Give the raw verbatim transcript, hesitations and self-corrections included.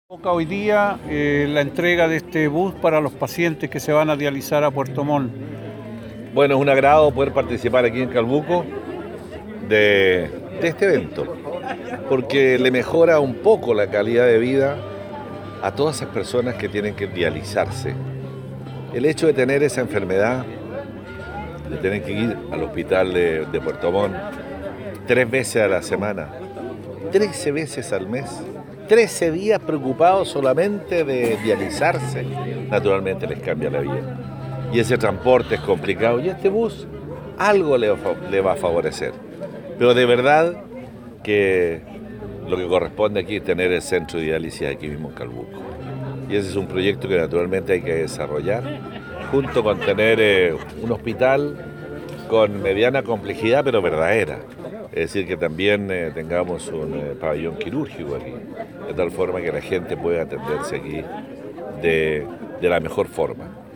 Toca hoy día eh, la entrega de este bus para los pacientes que se van a dializar a Puerto Montt. Bueno, es un agrado poder participar aquí en Calbuco de, de este evento, porque le mejora un poco la calidad de vida a todas esas personas que tienen que dializarse. El hecho de tener esa enfermedad, de tener que ir al hospital de, de Puerto Montt tres veces a la semana, trece veces al mes, trece días preocupados solamente de dializarse, naturalmente les cambia la vida. Y ese transporte es complicado, y este bus algo le, le va a favorecer. Pero de verdad que lo que corresponde aquí es tener el centro de diálisis aquí mismo en Calbuco. Y ese es un proyecto que naturalmente hay que desarrollar, junto con tener eh, un hospital con mediana complejidad, pero verdadera. Es decir, que también eh, tengamos un eh, pabellón quirúrgico aquí, de tal forma que la gente pueda atenderse aquí de, de la mejor forma.